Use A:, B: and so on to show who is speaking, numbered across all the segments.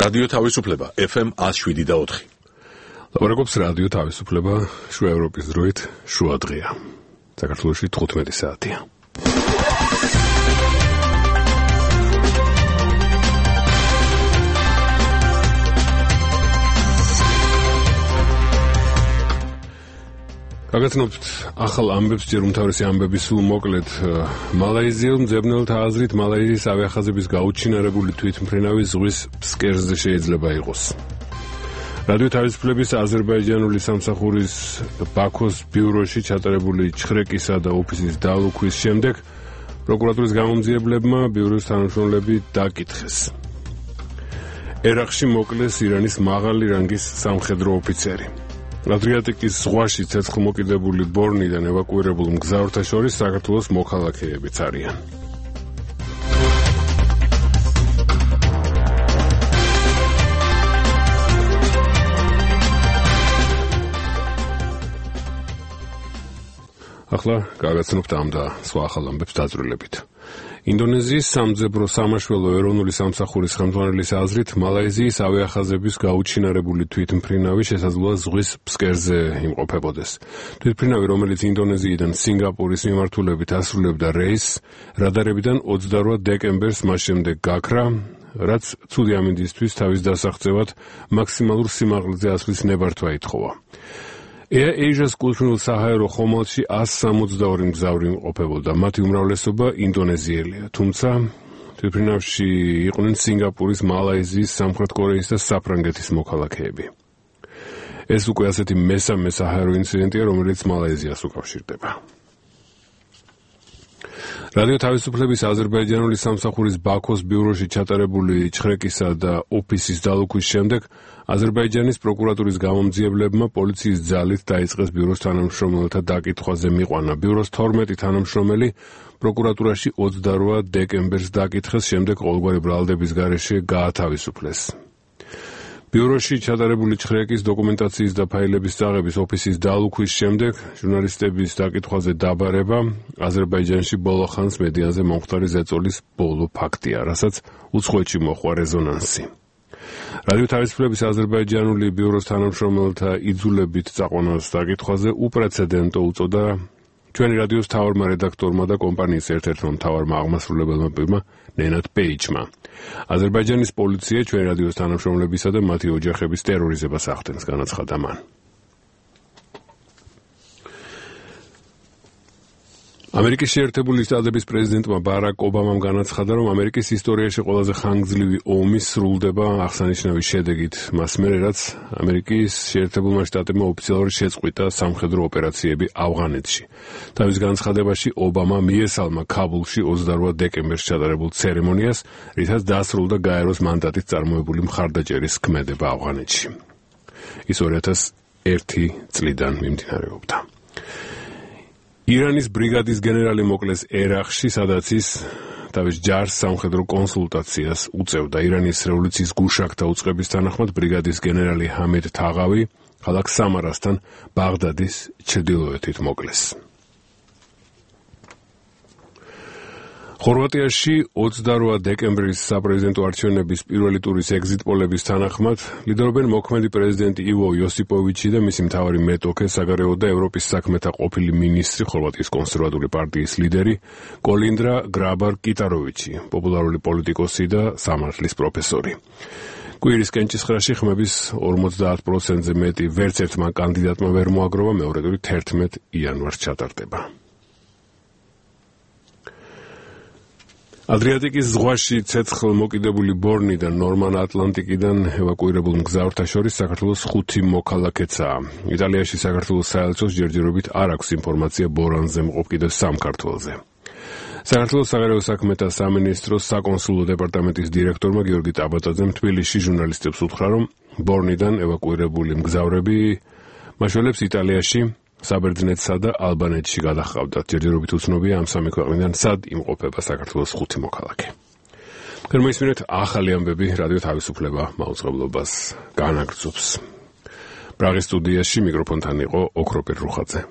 A: რადიო თავისუფლება FM 107.4.
B: ლაპარაკობს რადიო თავისუფლება შუა ევროპის დროით შუა დღეა. საქართველოში 15 საათია. გაგაცნობთ ახალ ამბებს, ჯერ უმთავრესი ამბები სულ მოკლედ. მალაიზიელ მძებნელთა აზრით მალაიზიის ავიახაზების გაუჩინარებული თვითმფრინავი ზღვის ფსკერზე შეიძლება იყოს. რადიო თავისუფლების აზერბაიჯანული სამსახურის ბაქოს ბიუროში ჩატარებული ჩხრეკისა და ოფისის დალუქვის შემდეგ პროკურატურის გამომძიებლებმა ბიუროს თანამშრომლები დაკითხეს. ერაყში მოკლეს ირანის მაღალი რანგის სამხედრო ოფიცერი. ადრიატიკის ზღვაში ცეცხლმოკიდებული ბორნიდან ევაკუირებულ მგზავრთა შორის საქართველოს მოქალაქეებიც არიან. ახლა გაგაცნობთ ამ და სხვა ახალ ამბებს დაწვრილებით. ინდონეზიის სამძებრო სამაშველო ეროვნული სამსახურის ხელმძღვანელის აზრით მალაიზიის ავიახაზების გაუჩინარებული თვითმფრინავი შესაძლოა ზღვის ფსკერზე იმყოფებოდეს. თვითმფრინავი, რომელიც ინდონეზიიდან სინგაპურის მიმართულებით ასრულებდა რეისს, რადარებიდან 28 დეკემბერს მას შემდეგ გაქრა, რაც ცუდი ამინდისთვის თავის დასაღწევად მაქსიმალურ სიმაღლეზე ასვლის ნებართვა ითხოვა. Air Asia's კულტურულ საჰაერო ხომალდში 162 მგზავრი იმყოფებოდა, მათი უმრავლესობა ინდონეზიელია, თუმცა თვითმფრინავში იყვნენ სინგაპურის, მალაიზიის, სამხრეთ კორეის და საფრანგეთის მოქალაქეები. ეს უკვე ასეთი მესამე საჰაერო ინციდენტია, რომელიც მალაიზიას უკავშირდება. რადიო თავისუფლების აზერბაიჯანული სამსახურის ბაქოს ბიუროში ჩატარებული ჩხრეკისა და ოფისის დალუქვის შემდეგ აზერბაიჯანის პროკურატურის გამომძიებლებმა პოლიციის ძალით დაიწყეს ბიუროს თანამშრომელთა დაკითხვაზე მიყვანა. ბიუროს 12 თანამშრომელი პროკურატურაში 28 დეკემბერს დაკითხეს, შემდეგ ყოველგვარი ბრალდების გარეშე გაათავისუფლეს. ბიუროში ჩატარებული ჩხრეკის დოკუმენტაციის და ფაილების წაღების ოფისის დალუქვის შემდეგ ჟურნალისტების დაკითხვაზე დაბარება აზერბაიჯანში ბოლო ხანს მედიაზე მომხდარი ზეწოლის ბოლო ფაქტია, რასაც უცხოეთში მოჰყვა რეზონანსი. რადიო თავისუფლების აზერბაიჯანული ბიუროს თანამშრომელთა იძულებით წაყვანას დაკითხვაზე უპრეცედენტო უწოდა ჩვენი რადიოს მთავარმა რედაქტორმა და კომპანიის ერთ-ერთმა მთავარმა აღმასრულებელმა პირმა ნენად პეიჩმა. აზერბაიჯანის პოლიცია ჩვენი რადიოს თანამშრომლებისა და მათი ოჯახების ტერორიზებას ახდენს, განაცხადა მან. ამერიკის შეერთებული შტატების პრეზიდენტმა ბარაკ ობამამ განაცხადა, რომ ამერიკის ისტორიაში ყველაზე ხანგრძლივი ომი სრულდება აღსანიშნავი შედეგით, მას მერე რაც ამერიკის შეერთებულმა შტატებმა ოფიციალურად შეწყვიტა სამხედრო ოპერაციები ავღანეთში. თავის განცხადებაში ობამა მიესალმა ქაბულში 28 დეკემბერს ჩატარებულ ცერემონიას, რითაც დასრულდა გაეროს მანდატით წარმოებული მხარდაჭერის ქმედება ავღანეთში. ის 2001 წლიდან მიმდინარეობდა. ირანის ბრიგადის გენერალი მოკლეს ერაყში, სადაც ის თავის ჯარს სამხედრო კონსულტაციას უწევდა. ირანის რევოლუციის გუშაგთა უწყების თანახმად ბრიგადის გენერალი ჰამედ თაღავი ქალაქ სამარასთან ბაღდადის ჩრდილოეთით მოკლეს. ხორვატიაში 28 დეკემბრის საპრეზიდენტო არჩევნების პირველი ტურის ეგზიტ პოლების თანახმად ლიდერობენ მოქმედი პრეზიდენტი ივო იოსიპოვიჩი და მისი მთავარი მეტოქე, საგარეო და ევროპის საქმეთა ყოფილი მინისტრი, ხორვატიის კონსერვატული პარტიის ლიდერი კოლინდრა გრაბარ-კიტაროვიჩი, პოპულარული პოლიტიკოსი და სამართლის პროფესორი. კვირის კენჭისყრაში ხმების 50%-ზე მეტი ვერც ერთმა კანდიდატმა ვერ მოაგროვა, მეორე ტური 11 იანვარს ჩატარდება. ადრიატიკის ზღვაში ცეცხლმოკიდებული ბორნიდან ნორმან ატლანტიკიდან ევაკუირებულ მგზავრთა შორის საქართველოს 5 მოქალაქეცაა. იტალიაში საქართველოს საელჩოს ჯერჯერობით არ აქვს ინფორმაცია ბორანზე მყოფ კიდევ 3 ქართველზე. საქართველოს საგარეო საქმეთა სამინისტროს საკონსულო დეპარტამენტის დირექტორმა გიორგი ტაბატაძემ თბილისში ჟურნალისტებს უთხრა, რომ ბორნიდან ევაკუირებული მგზავრები მაშველებს იტალიაში, საბერძნეთსა და ალბანეთში გადაჰყავდათ. ჯერჯერობით უცნობია ამ სამი ქვეყნიდან სად იმყოფება საქართველოს 5 მოქალაქე. მოისმინეთ ახალი ამბები, რადიო თავისუფლება მაუწყებლობას განაგრძობს. პრაღის სტუდიაში მიკროფონთან იყო ოქროპირ რუხაძე.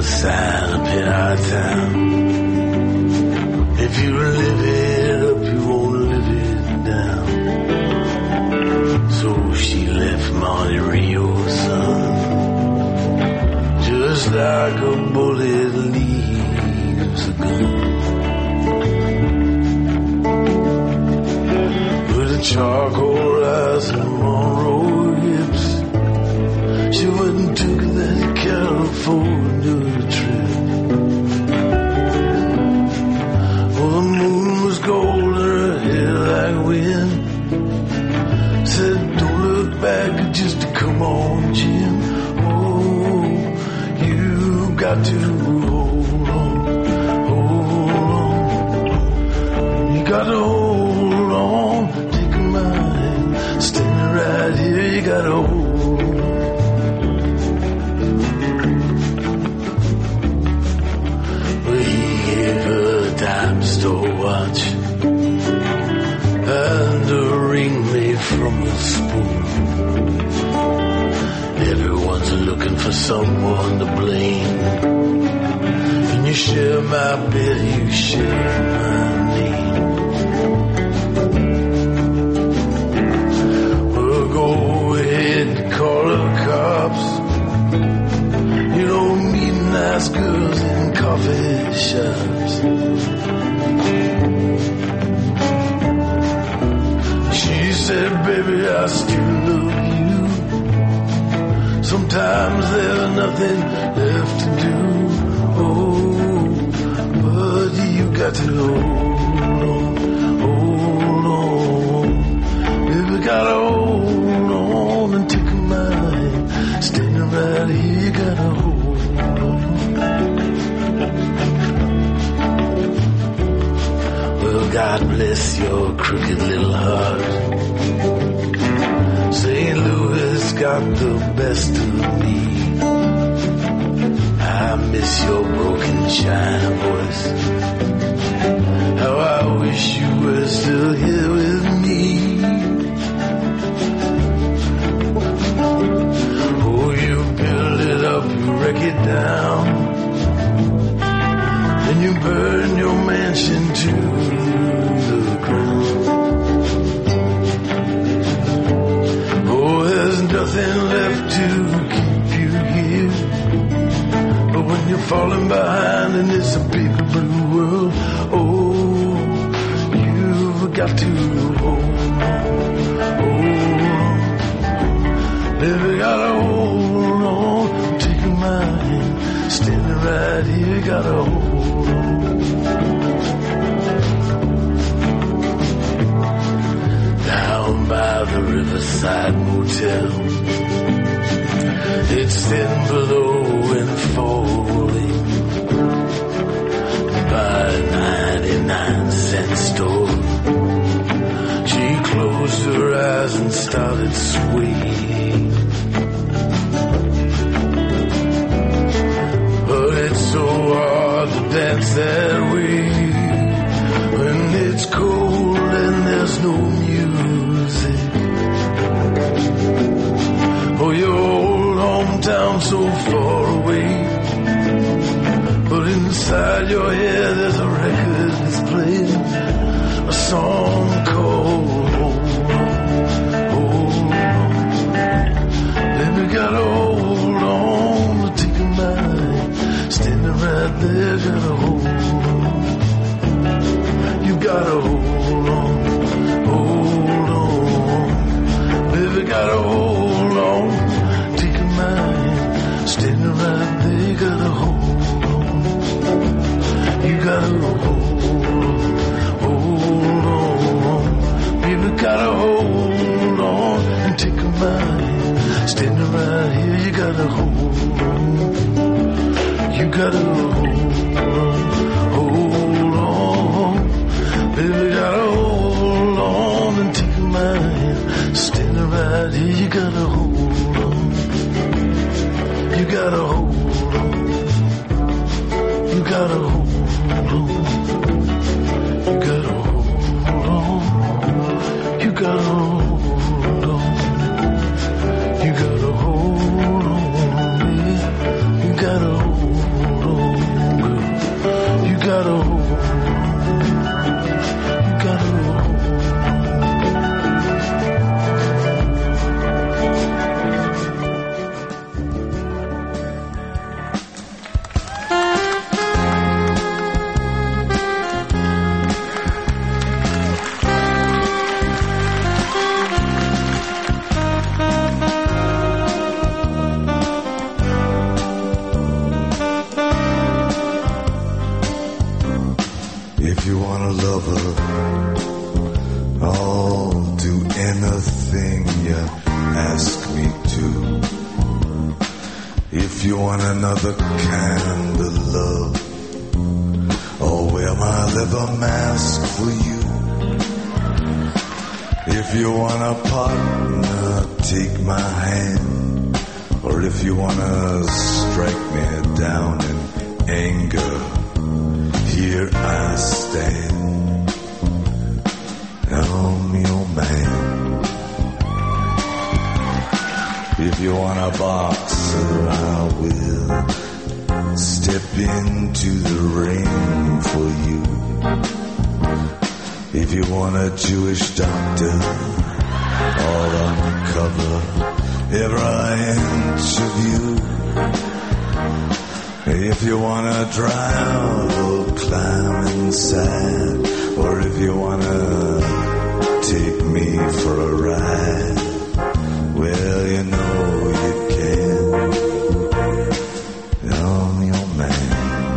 C: sign up in our town. If you live it up, you won't live it down. So she left Monte Rio, son, just like a bullet leaves a gun. With a charcoal eyes and Monroe hips, she went and took that California trip. Well, the moon was gold and her hair like wind. Said, don't look back, just come on, Jim. Oh, you got to hold on, you got to hold on. Take my hand, standing right here, you got to hold on. Well, he gave her a dime store watch and a ring made from a spoon. Everyone's looking for someone to blame. And you share my bed, you share my name. Well, go ahead and call the cops. You don't meet nice girls in coffee shops. She said, baby, I still love you. Sometimes there's nothing left to do. Oh, but you got to hold on. Baby, gotta hold on and take my hand. Standing right here, you gotta hold on. Well, God bless your crooked little heart. St. Louis got the best of me. I miss your broken China voice. How I wish you were still here with me. Oh, you build it up, you wreck it down, and you burn your mansion to the ground. There's nothing left to keep you here. But when you're falling behind and it's a big blue world, oh, you've got to hold on. Baby, gotta hold on. Take my hand, standing right here, gotta hold on. Down by the Riverside Motel, it's thin below and falling by a 99-cent store. She closed her eyes and started swaying. But it's so hard to dance that way when it's cold and there's no music. Oh, your old hometown so far away, but inside your head there's a record that's playing a song called Hold On, Hold On. Baby, gotta hold on to take a mind, standing right there, gotta hold on. You gotta hold on, hold on. Baby, gotta hold on, take a mind, standing right there, gotta hold on. You gotta hold on. Baby, gotta hold on and take a mind, standing right here, you gotta hold on. You gotta hold on. Baby, gotta hold on and take my hand, standing right here, you gotta hold on. You gotta hold on. You gotta hold on. You gotta hold on. You gotta hold on. You gotta hold on, baby. You gotta hold on.
D: want a lover, I'll do anything you ask me to. If you want another kind of love, I'll wear my leather mask for you. If you want a partner, take my hand. Or if you want to strike me down in anger, here I stand. I'm your man. If you want a boxer, I will step into the ring for you. If you want a Jewish doctor, I'll uncover every inch of you. If you want to drive or climb inside, or if you want to take me for a ride, well, you know you can. I'm your man.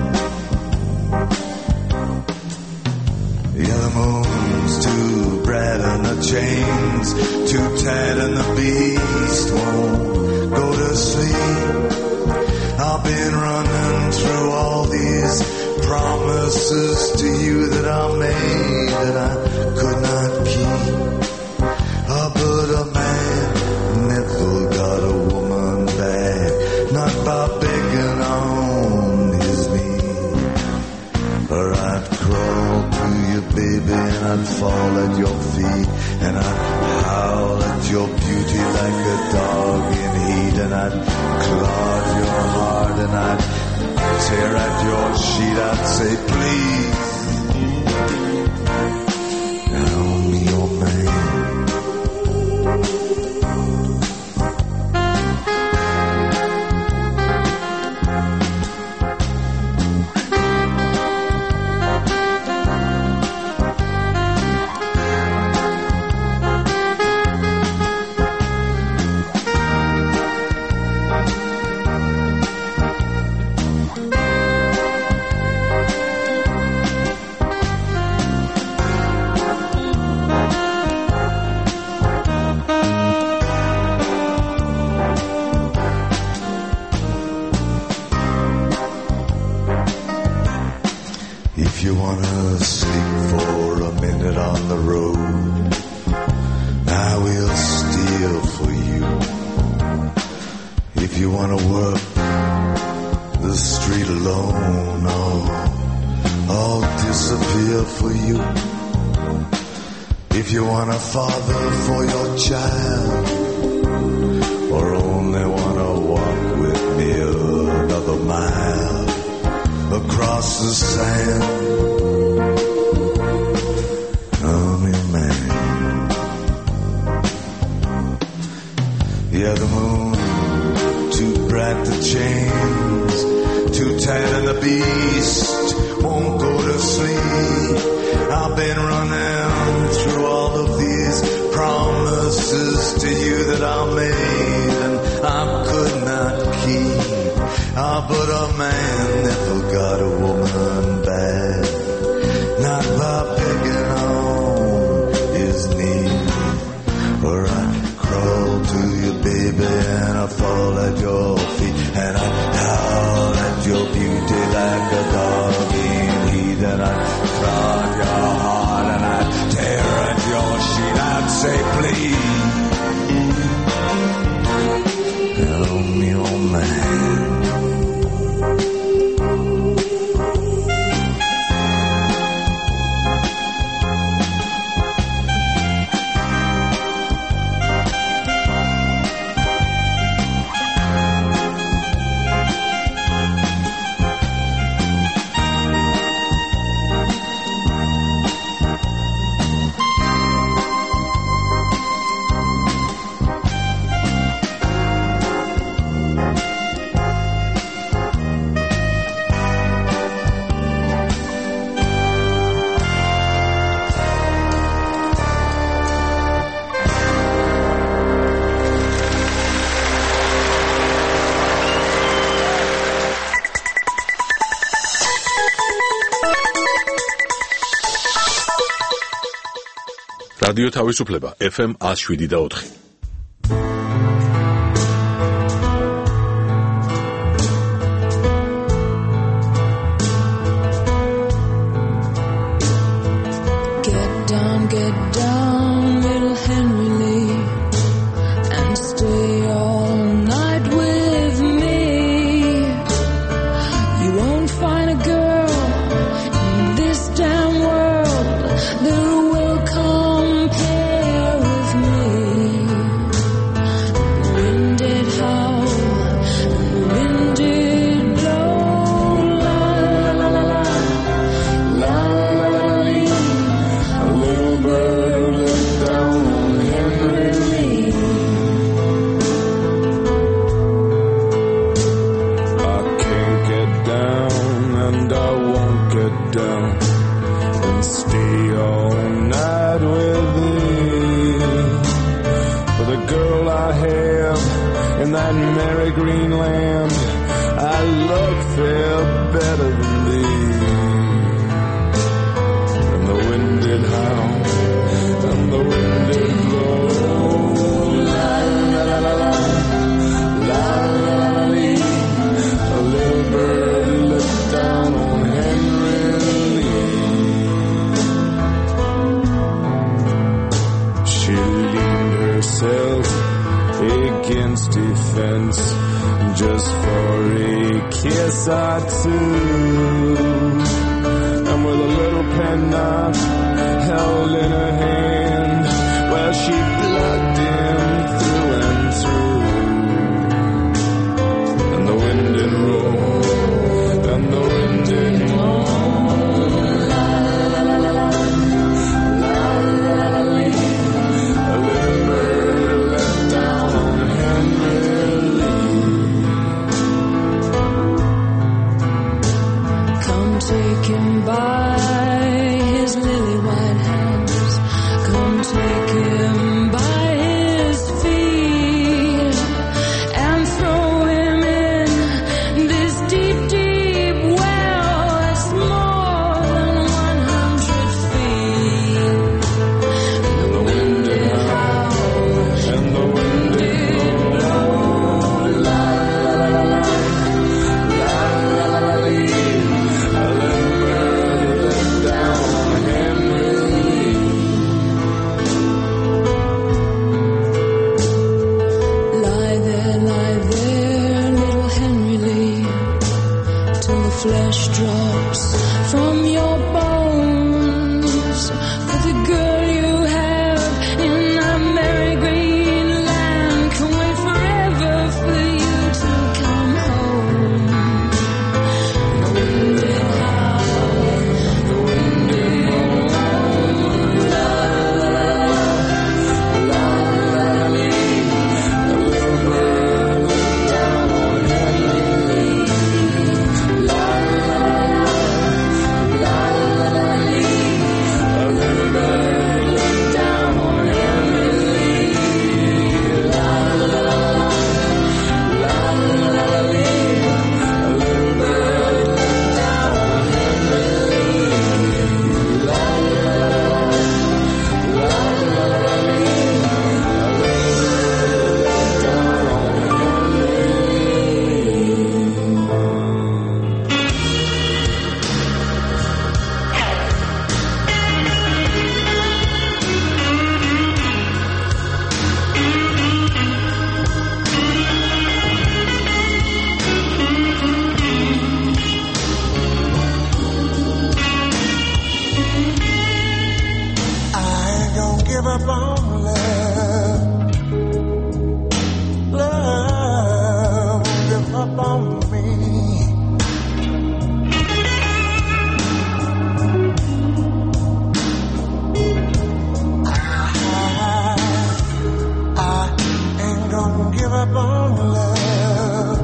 D: Yeah, the moon's too bright and the chains too tight and the beast won't go to sleep. I've been running through all these promises to you that I made that I could not keep. But a man never got a woman back, not by begging on his knees. Or I'd crawl to you, baby, and I'd fall at your feet, and I'd howl at your beauty like a dog in heat, and I'd clog your heart, and I'd tear at your sheet. I'd say, please, I'm your man. If you wanna sleep for a minute on the road, I will steal for you. If you wanna work the street alone, I'll disappear for you. If you want a father for your child, or only wanna walk with me another mile across the sand, I'm your man. Yeah, the moon too bright, the chains too tight, and the beast won't go to sleep. I've been running through all of these promises to you that I made and I could not keep. But a man never got a woman back, not by begging on his knees. Or I'd crawl to you, baby, and I'd fall at your feet, and I'd howl at your beauty like a dog in heat, and I'd clog your heart, and I'd tear at your sheet. I'd say, please, I'm your man.
A: რადიო თავისუფლება FM 107.4.
E: Get down, little Henry Lee, and stay all night with me. You won't find a girl in this damn world that will compare with me. The wind did howl, and the wind did blow, la la la la la, la la la la. A little bird looked down on Henry Lee.
F: I can't get down and I won't get down and stay all night with thee. For the girl I have in that merry green land, I love fair better than thee. And the wind did howl and the wind did blow, la la la la la, la la la lee. A little bird looked down on Henry Lee. She leaned herself against a fence just for a kiss or two, and with a little penknife held in her hand, well, she plugged him through and through. And the wind did roll, and the wind did moan, la la la la la, la la la la. A little bird let down on Henry Lee.
E: Come take him by his lily white hands. Come take him by his feet and throw him in this deep, deep well that's more than 100 feet. And the wind did howl,
F: And the wind did blow, la la la la la, la la la lee. A little bird let down on Henry Lee.
E: lie there, little Henry Lee, till the flesh drops from your bones. For the girl you have in that merry green land can wait forever for you to come home. The wind did howl, the wind did moan, la la la la, la la la lee.
F: A little bird let down on Henry Lee. La la la la, la la la lee. A little bird let down on Henry Lee. La la la la, la la la lee. A little bird let down on Henry Lee. La la la la, la la la lee. A little bird let down on Henry
D: I ain't gonna give up on love. Love won't give up on me. I ain't gonna give up on love.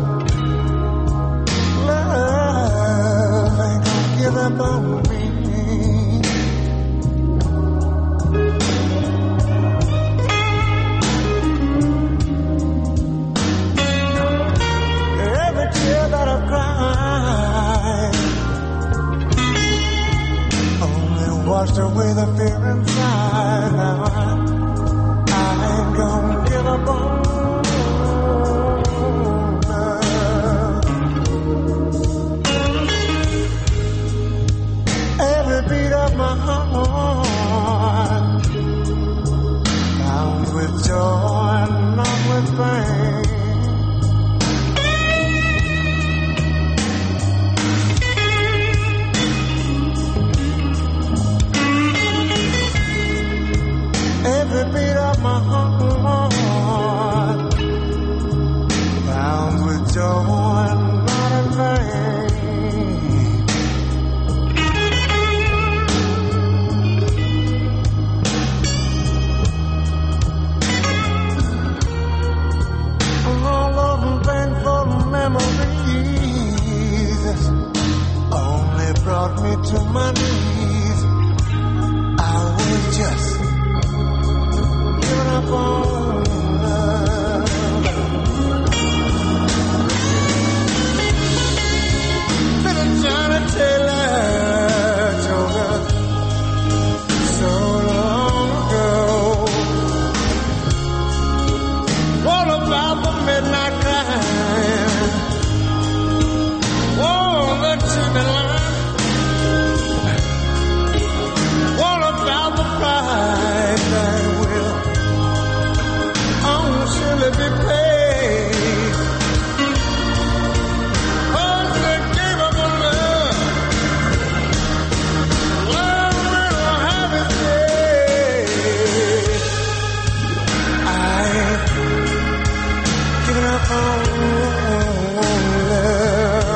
D: Love ain't gonna give up on me. Every tear that I've cried washed away the fear inside. Now brought me to my knees. I was just giving up on love. Little Johnny Taylor told us so long ago all about the midnight crying, all the chicken line, all about the price that will surely be paid. Oh, they gave up on love. Love will have its day. I ain't giving up on love.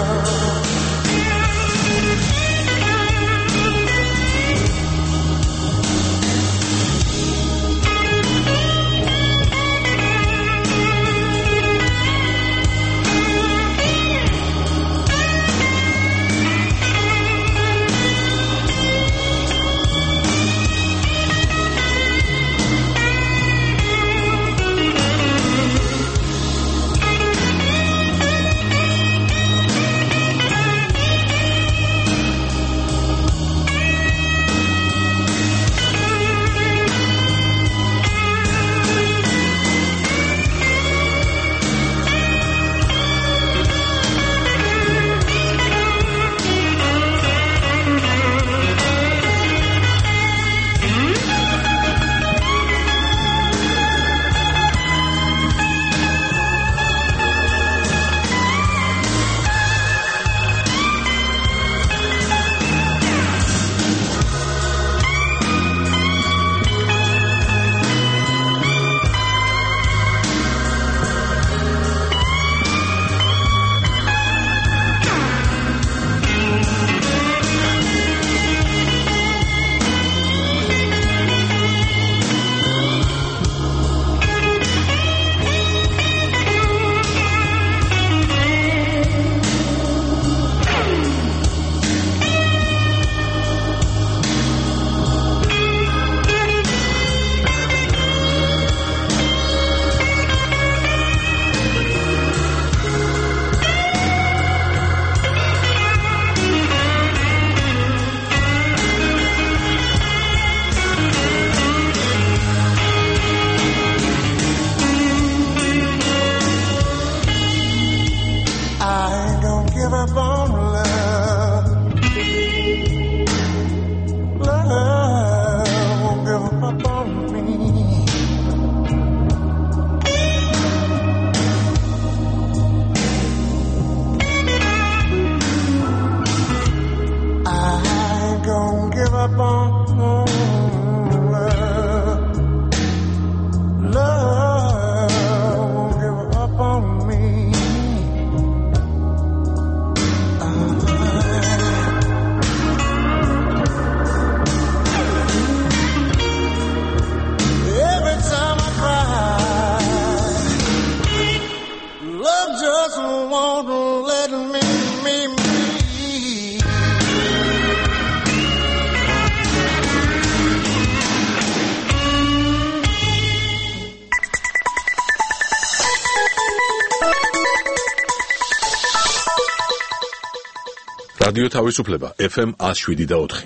A: რადიო თავისუფლება FM 107.4.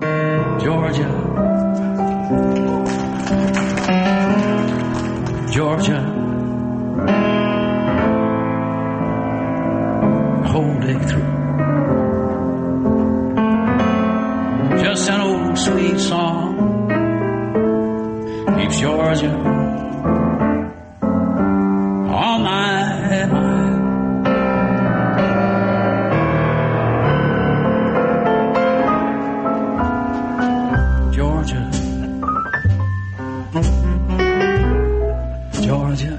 G: Georgia, Georgia, whole day through. Just an old sweet song keeps Georgia on my mind. Georgia, Georgia,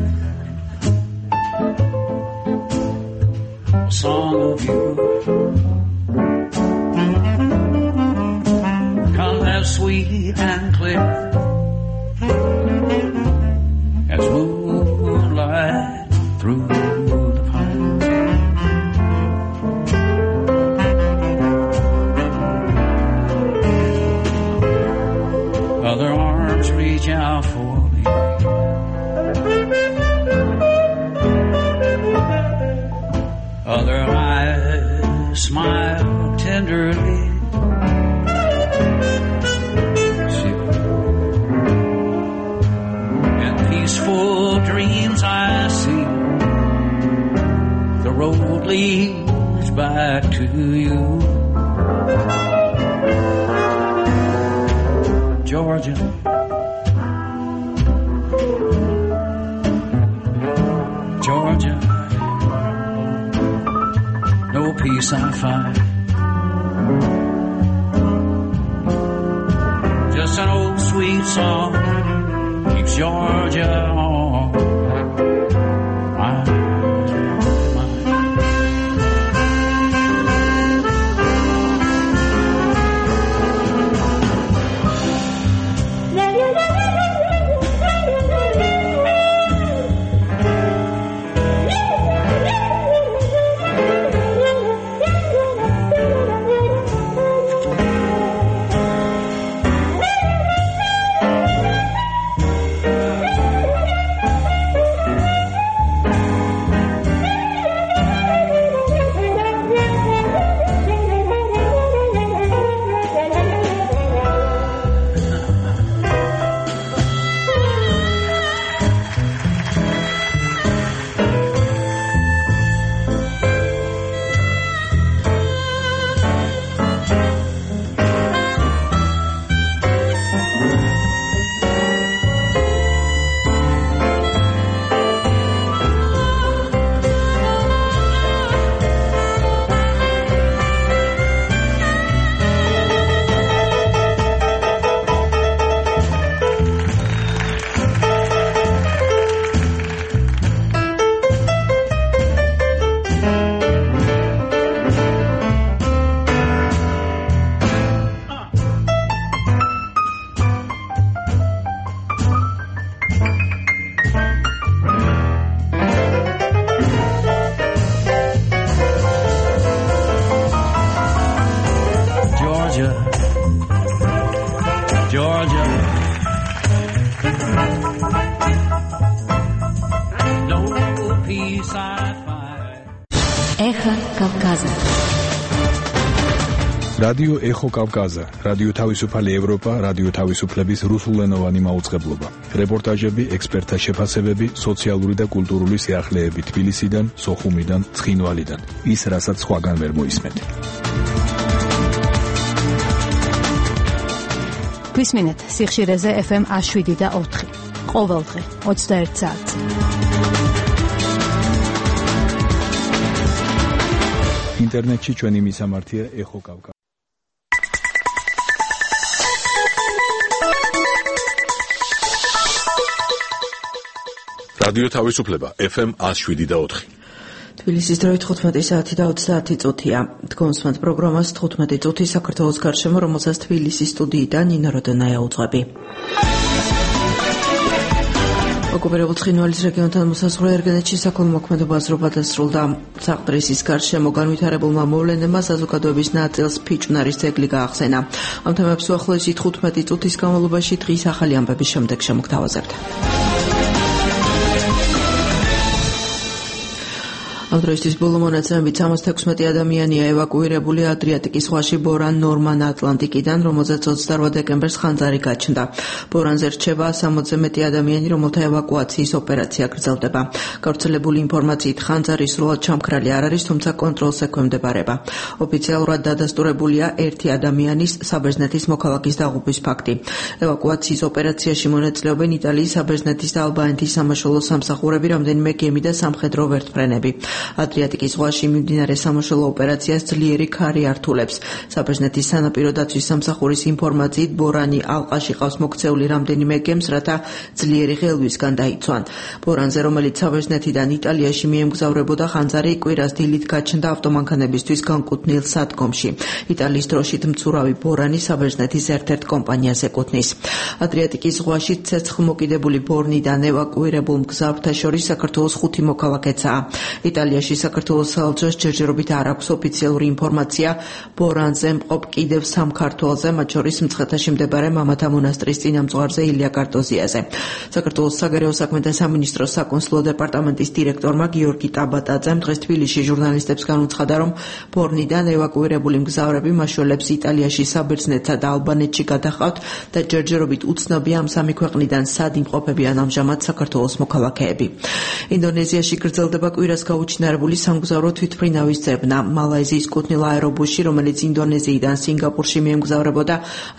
G: a song of you comes as sweet and clear as moonlight through the pine. child tenderly. In peaceful dreams I see the road leads back to you. Georgia, Georgia, no peace I find. Just an old sweet song keeps Georgia on my mind. Georgia, no peace I find.
H: Эхо Кавказа.
I: რადიო ეხო კავკაზა, რადიო თავისუფალი ევროპა, რადიო თავისუფლების რუსულენოვანი მაუწყებლობა. რეპორტაჟები, ექსპერტთა შეფასებები, სოციალური და კულტურული სიახლეები თბილისიდან, სოხუმიდან, ცხინვალიდან. ის, რასაც სხვაგან ვერ მოისმენთ.
H: გვისმინეთ სიხშირეზე FM 107.4. ყოველდღე 21 საათზე.
I: ინტერნეტში ჩვენი მისამართია ეხო კავკაზა.
A: რადიო თავისუფლება FM 107.4.
J: თბილისის დროით 15 საათი და 30 წუთია. თქვენსმენთ პროგრამას 15 წუთი საქართველოს გარშემო, რომელსაც თბილისის სტუდიიდან ნინო როდონაია უძღვები. ოკუპირებულ ცხინვალის რეგიონთან მოსაზღვრე ერგენეთში საქველმოქმედო ბაზრობა დასრულდა. საყდრისის გარშემო განვითარებულმა მოვლენებმა საზოგადოების ნაწილს ფიჭვნარის ძეგლი გაახსენა. ამ თემებს უახლოესი 15 წუთის განმავლობაში დღის ახალი ამბების შემდეგ შემოგთავაზებთ. ამ დროისთვის ბოლო მონაცემებით 76 ადამიანია ევაკუირებული ადრიატიკის ზღვაში ბორან ნორმან ატლანტიკიდან, რომელზეც 28 დეკემბერს ხანძარი გაჩნდა. ბორანზე რჩება 60-ზე მეტი ადამიანი, რომელთა ევაკუაციის ოპერაცია გრძელდება. გავრცელებული ინფორმაციით ხანძარი სრულად ჩამქრალი არ არის, თუმცა კონტროლს ექვემდებარება. ოფიციალურად დადასტურებულია ერთი ადამიანის საბერძნეთის მოქალაქის დაღუპვის ფაქტი. ევაკუაციის ოპერაციაში მონაწილეობენ იტალიის, საბერძნეთის და ალბანეთის სამაშველო სამსახურები, რამდენიმე გემი და სამხედრო ვერტმფრენები. ადრიატიკის ზღვაში მიმდინარე სამაშველო ოპერაციას ძლიერი ქარი ართულებს. საბერძნეთის სანაპირო დაცვის სამსახურის ინფორმაციით ბორანი ალყაში ყავს მოქცეული რამდენიმე გემს, რათა ძლიერი ღელვისგან დაიცვან. ბორანზე, რომელიც საბერძნეთიდან იტალიაში მიემგზავრებოდა, ხანძარი კვირას დილით გაჩნდა ავტომანქანებისთვის განკუთვნილ სადგომში. იტალიის დროშით მცურავი ბორანი საბერძნეთის ერთ-ერთ კომპანიას ეკუთვნის. ადრიატიკის ზღვაში ცეცხლმოკიდებული ბორნიდან ევაკუირებულ მგზავრთა შორის საქართველოს 5 მოქალაქეცაა. იტალიის იტალიაში საქართველოს საელჩოს ჯერჯერობით არ აქვს ოფიციალური ინფორმაცია ბორანზე მყოფ კიდევ 3 ქართველზე, მათ შორის მცხეთაში მდებარე მამათა მონასტრის წინამძღვარზე ილია კარტოზიაზე. საქართველოს საგარეო საქმეთა სამინისტროს საკონსულო დეპარტამენტის დირექტორმა გიორგი ტაბატაძემ დღეს თბილისში ჟურნალისტებს განუცხადა, რომ ბორნიდან ევაკუირებული მგზავრები მაშველებს იტალიაში, საბერძნეთსა და ალბანეთში გადაჰყავთ და ჯერჯერობით უცნობია ამ სამი ქვეყნიდან სად იმყოფებიან ამჟამად საქართველოს მოქალაქეები. ინდონეზიაში გრძელდება კვირას გაუჩინარებული სამგზავრო თვითმფრინავის ძებნა. მალაიზიის კუთვნილ აერობუსში, რომელიც ინდონეზიიდან სინგაპურში მიემგზავრებოდა,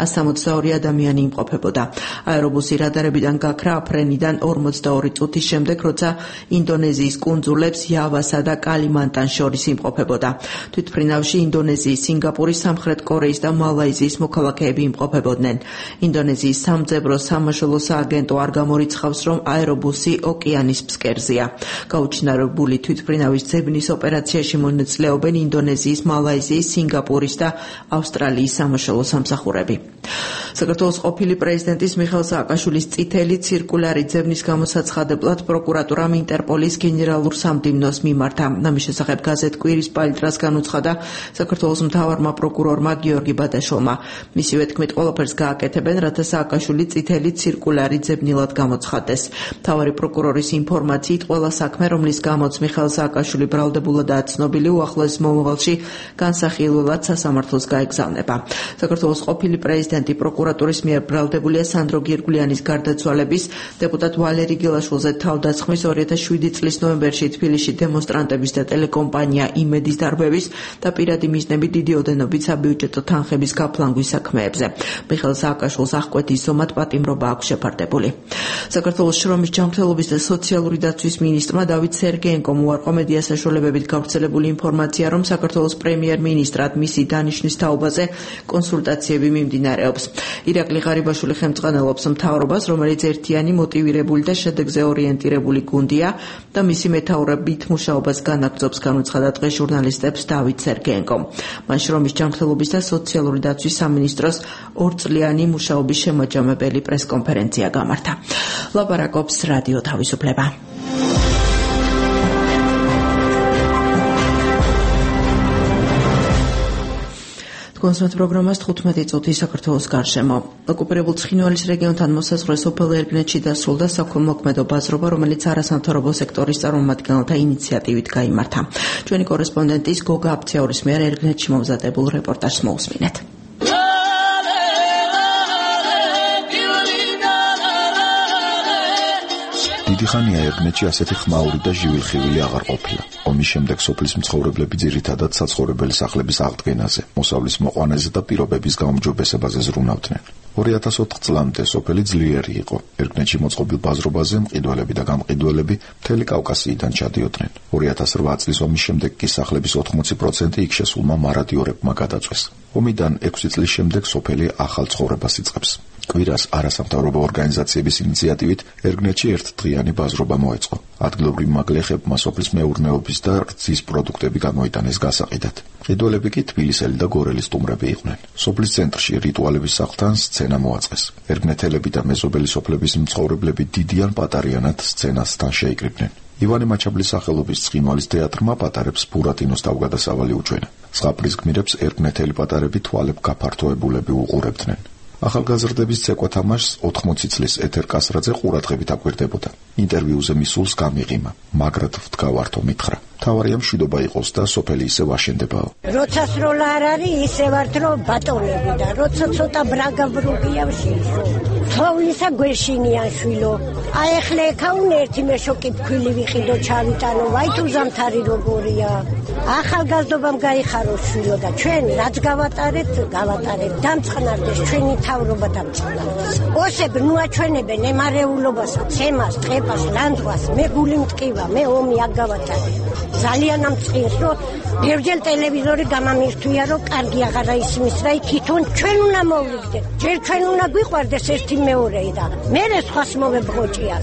J: 162 ადამიანი იმყოფებოდა. აერობუსი რადარებიდან გაქრა აფრენიდან 42 წუთის შემდეგ, როცა ინდონეზიის კუნძულებს იავასა და კალიმანტანს შორის იმყოფებოდა. თვითმფრინავში ინდონეზიის, სინგაპურის, სამხრეთ კორეის და მალაიზიის მოქალაქეები იმყოფებოდნენ. ინდონეზიის სამძებრო სამაშველო სააგენტო არ გამორიცხავს, რომ აერობუსი ოკეანის ფსკერზეა. გაუჩინარებული თვითმფრინავის ძებნის ოპერაციაში მონაწილეობენ ინდონეზიის, მალაიზიის, სინგაპურის და ავსტრალიის სამაშველო სამსახურები. საქართველოს ყოფილი პრეზიდენტის მიხეილ სააკაშვილის წითელი ცირკულარი ძებნის გამოსაცხადებლად პროკურატურამ ინტერპოლის გენერალურ სამდივნოს მიმართა. ამის შესახებ გაზეთ კვირის პალიტრას განუცხადა საქართველოს მთავარმა პროკურორმა გიორგი ბადაშოვმა. მისივე თქმით, ყველაფერს გააკეთებენ, რათა სააკაშვილი წითელი ცირკულარი ძებნილად გამოცხადდეს. მთავარი პროკურორის ინფორმაციით, ყველა საქმე, რომლის გამოც მიხეილ სააკაშვილი ბრალდებულადაა ცნობილი, უახლოეს მომავალში განსახილველად სასამართლოს გაეგზავნება. საქართველოს ყოფილი პრეზიდენტი პროკურატურის მიერ ბრალდებულია სანდრო გირგვლიანის გარდაცვალების, დეპუტატ ვალერი გილაშვილზე თავდასხმის, 2007 წლის ნოემბერში თბილისში დემონსტრანტების და ტელეკომპანია იმედის დარბევის და პირადი მიზნები დიდი ოდენობით საბიუჯეტო თანხების გაფლანგვის საქმეებზე. მიხეილ სააკაშვილს აღკვეთის ზომად პატიმრობა აქვს შეფარდებული. საქართველოს შრომის ჯანმრთელობის და სოციალური დაცვის მინისტრმა დავით სერგეენკომ უარყო მედია საშუალებებით გავრცელებული ინფორმაცია, რომ საქართველოს პრემიერ-მინისტრად მისი დანიშვნის თაობაზე კონსულტაციები მიმდინარეობს. ირაკლი ღარიბაშვილი ხელმძღვანელობს მთავრობას, რომელიც ერთიანი, მოტივირებული და შედეგზე ორიენტირებული გუნდია და მისი მეთაურობით მუშაობას განაგრძობს, განუცხადა დღეს ჟურნალისტებს დავით სერგეენკომ. მან შრომის ჯანმრთელობის და სოციალური დაცვის სამინისტროს 2 წლიანი მუშაობის შემაჯამებელი პრესკონფერენცია გამართა. ლაპარაკობს რადიო თავისუფლება. კონსერტ პროგრამას 15 წუთი საქართველოს გარშემო. ოკუპირებულ ცხინვალის რეგიონთან მოსაზღვრე სოფელ ერგნეთში დასრულდა საქველმოქმედო ბაზრობა, რომელიც არასამთავრობო სექტორის წარმომადგენელთა ინიციატივით გაიმართა. ჩვენი კორესპონდენტის გოგა აფციაურის მიერ ერგნეთში მომზადებულ რეპორტაჟს მოусმინეთ.
K: დიდი ხანია ერგნეთში ასეთი ხმაური და ჟივილხივილი აღარ ყოფილა. ომის შემდეგ სოფლის მცხოვრებლები ძირითადად საცხოვრებელი სახლების აღდგენაზე, მოსავლის მოყვანაზე და პირობების გაუმჯობესებაზე ზრუნავდნენ. 2004 წლამდე სოფელი ძლიერი იყო. ერგნეთში მოწყობილ ბაზრობაზე მყიდველები და გამყიდველები მთელი კავკასიიდან ჩადიოდნენ. 2008 წლის ომის შემდეგ კი სახლების 80% იქ შესულმა მარადიორებმა გადაწვეს. ომიდან 6 წლის შემდეგ სოფელი ახალ ცხოვრებას იწყებს. კვირას არასამთავრობო ორგანიზაციების ინიციატივით ერგნეთში ერთდღიანი ბაზრობა მოეწყო. ადგილობრივ მაგლეხებმა სოფლის მეურნეობის და რძის პროდუქტები გამოიტანეს გასაყიდად. მყიდველები კი თბილისელი და გორელი სტუმრები იყვნენ. სოფლის ცენტრში რიტუალების სახლთან სცენა მოაწყეს. ერგნეთელები და მეზობელი სოფლების მცხოვრებლები დიდიან პატარიანად სცენასთან შეიკრიბნენ. ივანე მაჩაბლის სახელობის ცხინვალის თეატრმა პატარებს ბურატინოს თავგადასავალი უჩვენა. ზღაპრის გმირებს ერგნეთელი პატარები თვალებ გაფართოებულები უყურებდნენ. ახალგაზრდების ცეკვა თამაშს 80 წლის ეთერ კასრაძე ყურადღებით აკვირდებოდა. ინტერვიუზე მისულს გამიღიმა, მაგრად ვდგავართო მითხრა. თავარია მშვიდობა იყოს და სოფელი ისევ აშენდებაო.
L: როცა სროლა არ არის, ისე ვართ რომ ბატონები და როცა ცოტა ბრაგა ბრუგია ვშიშო. თოვლისა გვეშინიან შვილო. აი ახლა ეკაუნ ერთი მეშოკი ფქვილი ვიყიდო ჩავიტანო, ვაი თუ ზამთარი როგორია. ახალგაზრდობამ გაიხარო შვილო და ჩვენ რაც გავატარეთ, დამწყნარდეს ჩვენი თავრობა დამწყნარდეს. ოსებ ნუ აჩვენებენ ემარეულობასა, ცემას, ტყეპას, ლანდვას, მე გული მტკივა, მე ომი აქ გავატარე. ძალიან ამწყინს, რომ ბევრჯერ ტელევიზორი გამამირთვია, რომ კარგი აღარა ისმის და თვითონ ჩვენ უნდა მოვლიდეთ. ჯერ ჩვენ უნდა გვიყვარდეს ერთი მეორე და მერე სხვას მოვებღოჭია.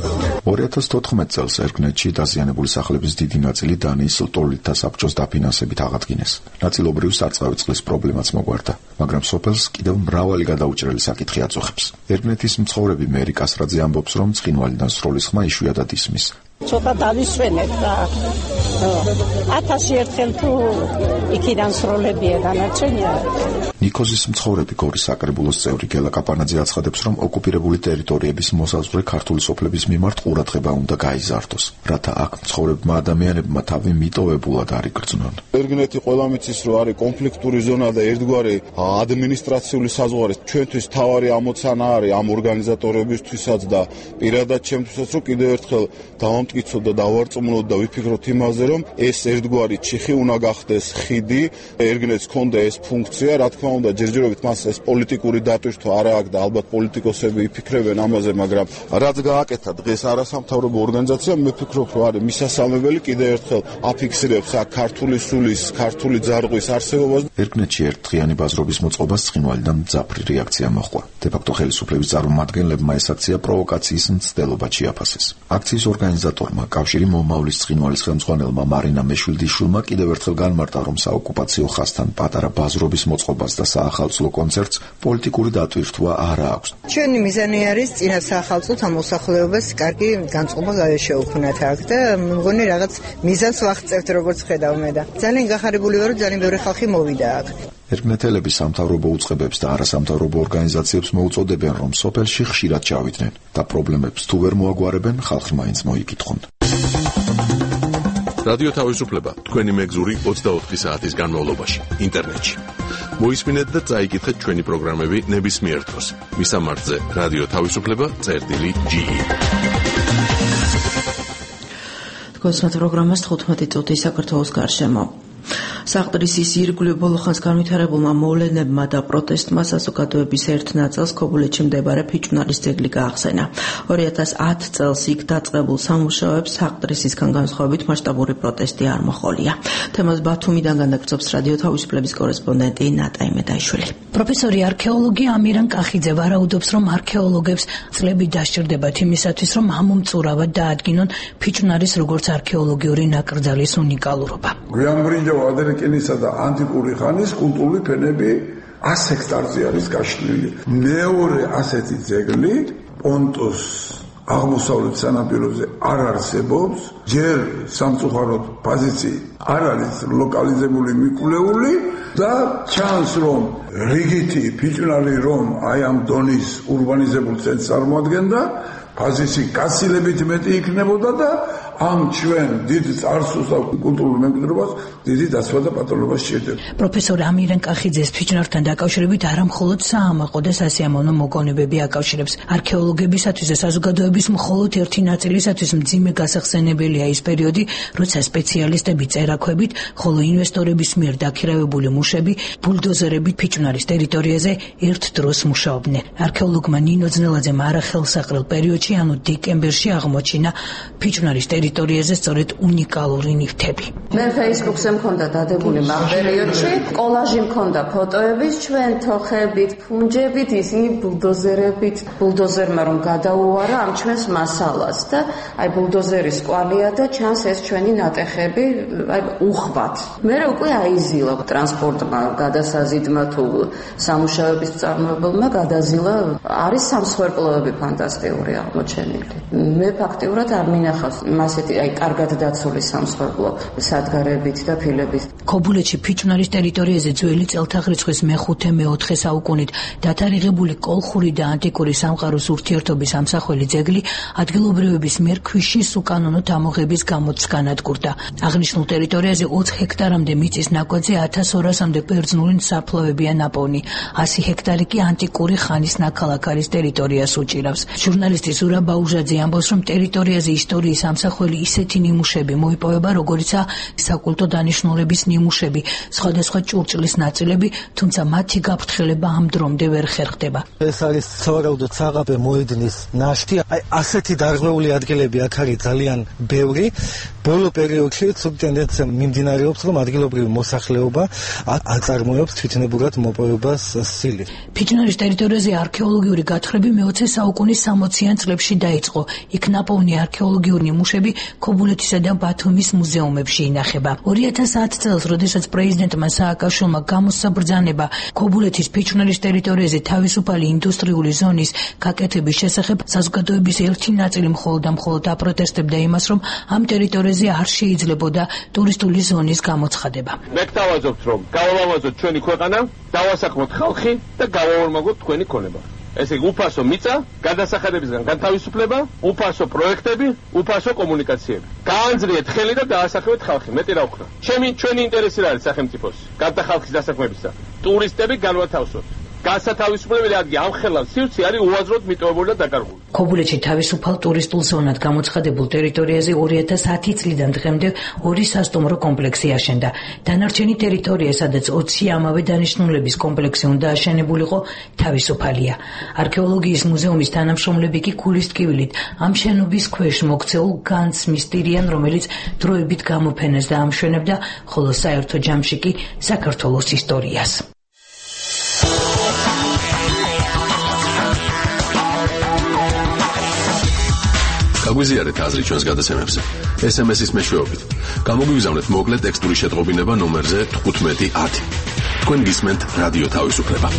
K: 2014 წელს ერგნეთში დაზიანებული სახლების დიდი ნაწილი დანიის ლტოლვითთა საბჭოს დაფინანსებით აღადგინეს. ნაწილობრივ სარწყავი წყლის პრობლემაც მოგვარდა, მაგრამ სოფელს კიდევ მრავალი გადაუჭრელი საკითხი აწუხებს. ერგნეთის მცხოვრები მერი კასრაძე ამბობს, რომ ცხინვალიდან სროლის ხმა იშვიათად ისმის.
L: ცოტა დავისვენებ და 1000 ერთხელ თუ იქიდან სროლებია განაჩენია.
K: ნიქოზის მცხოვრები გორის საკრებულოს წევრი გელა კაპანაძე აცხადებს, რომ ოკუპირებული ტერიტორიების მოსაზღვრე ქართული სოფლების მიმართ ყურადღება უნდა გაიზარდოს, რათა აქ მცხოვრებმა ადამიანებმა თავი მიტოვებულად არ იგრძნონ.
M: ერთგნეთი ყველა მიცის, რომ არის კონფლიქტური ზონა და ერთგვარი ადმინისტრაციული საზღვარი ჩვენთვის თავარი ამოცანა არის ამ ორგანიზატორებისთვისაც და პირადად ჩემთვისაც, რომ კიდევ ერთხელ დავამტკიცოთ და დავარწმუნოთ და ვიფიქროთ იმაზე, რომ ეს ერთგვარი ჩიხი უნდა გახდეს ხიდი, ერთგნეთს ჰქონდა ეს ფუნქცია, რა თქმა უნდა, ჯერჯერობით მას ეს პოლიტიკური დატვირთვა არ აქვს და ალბათ პოლიტიკოსები იფიქრებენ ამაზე, მაგრამ რაც გააკეთა დღეს არასამთავრობო ორგანიზაციამ, მე ვფიქრობ, რომ არის მისასალმებელი კიდევ ერთხელ აფიქსირებს აქ ქართული სულის, ქართული ძარღვის არსებობას.
K: ერთგნეთში ერთდღიანი ბაზრობის მოწყობას ცხინვალიდან მძაფრი რეაქცია მოჰყვა. დე-ფაქტო ხელისუფლების წარმომადგენლებმა ეს აქცია პროვოკაციის მცდელობად შეაფასეს. აქციის ორგანიზატორმა, კავშირი მომავლის ცხინვალის ხელმძღვანელმა მარინა მეშვილდიშვილმა კიდევ ერთხელ განმარტა, რომ საოკუპაციო ხაზთან პატარა ბაზრობის მოწყობას და საახალწლო კონცერტს პოლიტიკური დატვირთვა არ აქვს.
N: ჩვენი მიზანი არის წინა საახალწლოთ ამ მოსახლეობას კარგი განწყობა შეუქმნათ აქ და მგონი რაღაც მიზანს ვახცევთ, როგორც ხედავ მე და ძალიან გახარებული ვარ, რომ ძალიან ბევრი ხალხი მოვიდა აქ.
K: ერთგნეთელები სამთავრობო უწყებებს და არასამთავრობო ორგანიზაციებს მოუწოდებენ, რომ სოფელში ხშირად ჩავიდნენ და პრობლემებს თუ ვერ მოაგვარებენ, ხალხი მაინც მოიკითხონ.
A: რადიო თავისუფლება თქვენი მეგზური 24 საათის განმავლობაში ინტერნეტში. მოისმინეთ და წაიკითხეთ ჩვენი პროგრამები ნებისმიერ დროს. მისამართზე რადიო თავისუფლება.ge.
J: თქვენს პროგრამას 15 წუთი საქართველოს გარშემო. საყდრისის ირგვლივ ბოლოხანს განვითარებულმა მოვლენებმა და პროტესტმა საზოგადოების ერთ ნაწილს ქობულეთში მდებარე ფიჭვნარის ძეგლი გაახსენა. 2010 წელს იქ დაწყებულ სამუშაოებს საყდრისისგან განსხვავებით მასშტაბური პროტესტი არ მოჰყოლია. თემას ბათუმიდან განაგრძობს რადიო თავისუფლების კორესპონდენტი ნატა იმედაიშვილი.
O: პროფესორი არქეოლოგი ამირან კახიძე ვარაუდობს, რომ არქეოლოგებს წლები დასჭირდებათ იმისათვის, რომ ამომწურავად დაადგინონ ფიჭვნარის როგორც არქეოლოგიური ნაკრძალის უნიკალურობა.
P: ადრეკინისა და ანტიკური ხანის კულტურული ფენები 100 ჰექტარზე არის გაშლილი. მეორე ასეთი ძეგლი პონტოს აღმოსავლეთ სანაპიროზე არ არსებობს, ჯერ სამწუხაროდ პოზიციი არ არის ლოკალიზებული მიკვლეული და ჩანს, რომ რიგითი ფიჭვნარი რომ აი ამ დონის ურბანიზებულ ცენტრს წარმოადგენდა, პოზიციი გაცილებით მეტი იქნებოდა და ამ ჩვენ დიდ წარსულს და კულტურულ მემკვიდრეობას დიდი დაცვა და პატრონობა სჭირდება.
O: პროფესორ ამირან კახიძეს ფიჭვნართან დაკავშირებით არა მხოლოდ საამაყო და სასიამოვნო მოგონებები აკავშირებს. არქეოლოგებისათვის და საზოგადოების მხოლოდ ერთი ნაწილისათვის მძიმე გასახსენებელია ის პერიოდი, როცა სპეციალისტები წერაქვებით, ხოლო ინვესტორების მიერ დაქირავებული მუშები ბულდოზერებით ფიჭვნარის ტერიტორიაზე ერთ დროს მუშაობდნენ. არქეოლოგმა ნინო ძნელაძემ არახელსაყრელ პერიოდში, ანუ დეკემბერში აღმოჩინა ფიჭვნარის ტერიტორიაზე სწორედ უნიკალური ნივთები.
Q: მე Facebook-ზე მქონდა დადებული მაგ პერიოდში, კოლაჟი მქონდა ფოტოების, ჩვენ თოხებით, ფუნჯებით, ისინი ბულდოზერებით, ბულდოზერმა რომ გადაუარა ამ ჩვენს მასალას და აი ბულდოზერის კვალია და ჩანს ეს ჩვენი ნატეხები, აი უხვად. მე უკვე აიზილა ტრანსპორტმა, გადასაზიდმა თუ სამუშაოების წარმოებელმა გადაზილა, არის სამსხვერპლოები ფანტასტიკური აღმოჩენილი. მე ფაქტიურად არ მინახავს ასეთი აი კარგად დაცული სამსხვერპლო სადგარებით და ფილებით.
O: ქობულეთში ფიჭვნარის ტერიტორიაზე ძველი წელთაღრიცხვის მე-5-მე-4 საუკუნით დათარიღებული კოლხური და ანტიკური სამყაროს ურთიერთობის ამსახველი ძეგლი ადგილობრივების მიერ ქვიშის უკანონო თამოღების გამოც განადგურდა. აღნიშნულ ტერიტორიაზე 20 ჰექტარამდე მიწის ნაკვეთზე 1200-მდე ბერძნული საფლავებია ნაპოვნი. 100 ჰექტარი კი ანტიკური ხანის ნაქალაქარის ტერიტორიას უჭირავს. ჟურნალისტი ზურაბ ბაუჟაძე ამბობს, რომ ტერიტორიაზე ისტორიის ამსახველი ისეთი ნიმუშები მოიპოვება, როგორიცაა საკულტო დანიშნულების ნიმუშები, სხვადასხვა ჭურჭლის ნაწილები, თუმცა მათი გაფრთხილება ამ დრომდე ვერ ხერხდება.
R: ეს არის სავარაუდოდ საღამე მოედნის ნაშთი. აი ასეთი დარღვეული ადგილები აქ არის ძალიან ბევრი ბოლო პერიოდში ცუდ ტენდენცია მიმდინარეობს, რომ ადგილობრივი მოსახლეობა აწარმოებს თვითნებურად მოპოვებას სილით.
O: ფიჭვნარის ტერიტორიაზე არქეოლოგიური გათხრები მე-20 საუკუნის 60-იან წლებში დაიწყო. იქ ნაპოვნი არქეოლოგიური ნიმუშები ქობულეთისა და ბათუმის მუზეუმებში ინახება. 2010 წელს, როდესაც პრეზიდენტმა სააკაშვილმა გამოსცა ბრძანება ქობულეთის ფიჭვნარის ტერიტორიაზე თავისუფალი ინდუსტრიული ზონის გაკეთების შესახებ, საზოგადოების ერთი ნაწილი მხოლოდ აპროტესტებდა იმას, რომ ამ ტერიტორიაზე არ შეიძლებოდა ტურისტული ზონის გამოცხადება.
S: მე გთავაზობთ, რომ გავავაზოთ ჩვენი ქვეყანა, დავასახმოთ ხალხი და გავაორმაგოთ თქვენი ქონება. ესე იგი, უფასო მიწა, გადასახადებისგან განთავისუფლება, უფასო პროექტები, უფასო კომუნიკაციები. გაანძლიეთ ხელი და დაასახმეთ ხალხი. მეტი რა ვქნა. ჩვენი ინტერესი რა არის სახელმწიფოს? გარდა ხალხის დასაქმებისა, ტურისტები განვათავსოთ. გასათავისუფლებელი ადგილი ამ ხელა სივრცე არის უაზროდ მიტოვებული და დაკარგული.
O: ქობულეთში თავისუფალ ტურისტულ ზონად გამოცხადებულ ტერიტორიაზე 2010 წლიდან დღემდე 2 სასტუმრო კომპლექსი აშენდა. დანარჩენი ტერიტორია, სადაც 20 ამავე დანიშნულების კომპლექსი უნდა აშენებულიყო, თავისუფალია. არქეოლოგიის მუზეუმის თანამშრომლები კი გულის ტკივილით ამ შენობის ქვეშ მოქცეულ განძს მისტირიან, რომელიც დროებით გამოფენას დაამშვენებდა, ხოლო საერთო ჯამში კი საქართველოს ისტორიას.
A: გაგვიზიარეთ აზრი ჩვენს გადაცემებზე. SMS-ის მეშვეობით. გამოგვიგზავნეთ მოკლე ტექსტური შეტყობინება ნომერზე 1510. თქვენ გისმენთ რადიო თავისუფლება.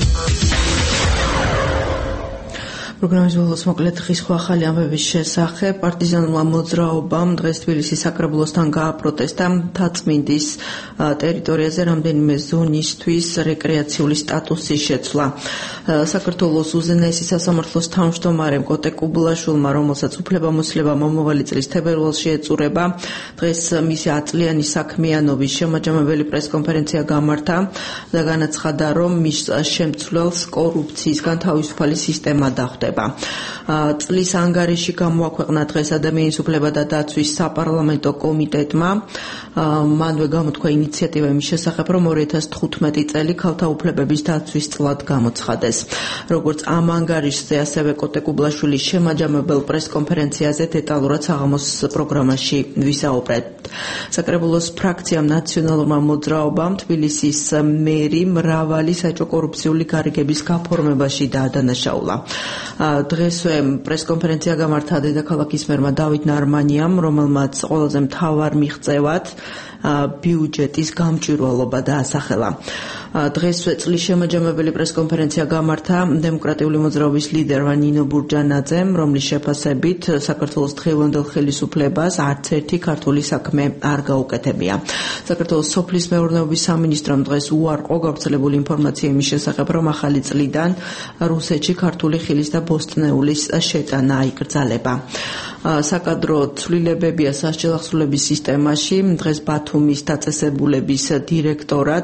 J: პროგრამის ბოლოს მოკლედ ხის ახალი ამბების შესახებ. პარტიზანულმა მოძრაობამ დღეს თბილისის საკრებულოსთან გააპროტესტა მთაწმინდის ტერიტორიაზე რამდენიმე ზონისთვის რეკრეაციული სტატუსის შეცვლა. საქართველოს უზენაესი სასამართლოს თავმჯდომარემ კოტე კუბლაშვილმა, რომელსაც უფლებამოსილება მომავალი წლის თებერვალში ეწურება, დღეს მისი 10 წლიანი საქმიანობის შემაჯამებელი პრესკონფერენცია გამართა და განაცხადა, რომ მის შემცვლელს კორუფციისგან თავისუფალი სისტემა დახვდება. წლის ანგარიში გამოაქვეყნა დღეს ადამიანის უფლებათა და დაცვის საპარლამენტო კომიტეტმა. მანვე გამოთქვა ინიციატივა იმის შესახებ, რომ 2015 წელი ქალთა უფლებების დაცვის წლად გამოცხადეს. როგორც ამ ანგარიშზე, ასევე კოტე კუბლაშვილის შემაჯამებელ პრესკონფერენციაზე დეტალურად საღამოს პროგრამაში ვისაუბრეთ. საკრებულოს ფრაქციამ ნაციონალურმა მოძრაობამ თბილისის მერი მრავალი საჭო კორუფციული გარიგების გაფორმებაში დაადანაშაულა. დღესვე პრესკონფერენცია გამართა დედაქალაქის მერმა დავით ნარმანიამ, რომელმაც ყველაზე მთავარ მიღწევად ბიუჯეტის გამჭვირვალობა დაასახელა. დღესვე წლის შემაჯამებელი პრესკონფერენცია გამართა დემოკრატიული მოძრაობის ლიდერმა ნინო ბურჯანაძემ, რომლის შეფასებით საქართველოს დღევანდელ ხელისუფლებას არც ერთი ქართული საქმე არ გაუკეთებია. საქართველოს სოფლის მეურნეობის სამინისტრომ დღეს უარყო გავრცელებული ინფორმაცია იმის შესახებ, რომ ახალი წლიდან რუსეთში ქართული ხილის და ბოსტნეულის შეტანა აიკრძალება. საკადრო ცვლილებებია სასჯელახსრულების სისტემაში. დღეს ბათუმის დაწესებულების დირექტორად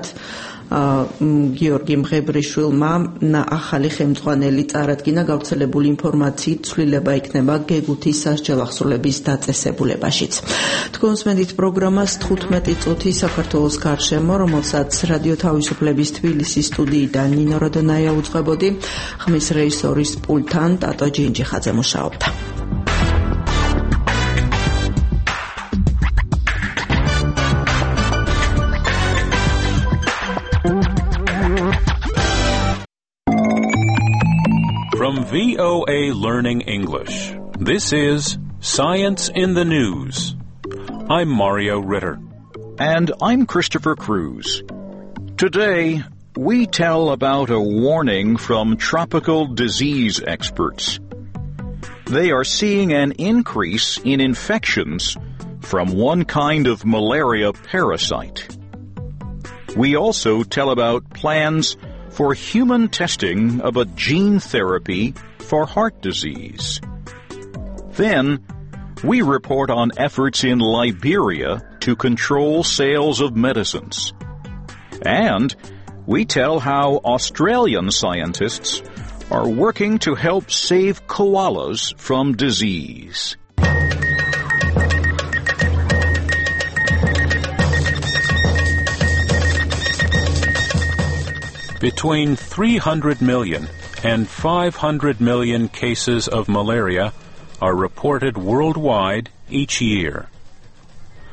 J: გიორგი მღებრიშვილმა ახალი ხელმძღვანელი წარადგინა. გავრცელებული ინფორმაციით ცვლილება იქნება გეგუთის სასჯელახსრულების დაწესებულებაშიც. თქვენ უსმენთ პროგრამას 15 წუთი საქართველოს გარშემო, რომელსაც რადიო თავისუფლების თბილისის სტუდიიდან ნინო როდონაია უძღვებოდი. ხმის რეჟისორის პულტთან ტატო ჯინჯიხაძე მუშაობდა.
T: From VOA Learning English, this is Science in the News. I'm Mario Ritter.
U: And I'm Christopher Cruz. Today, we tell about a warning from tropical disease experts. They are seeing an increase in infections from one kind of malaria parasite. We also tell about plans for human testing of a gene therapy for heart disease. Then, we report on efforts in Liberia to control sales of medicines. And we tell how Australian scientists are working to help save koalas from disease.
T: Between 300 million and 500 million cases of malaria are reported worldwide each year.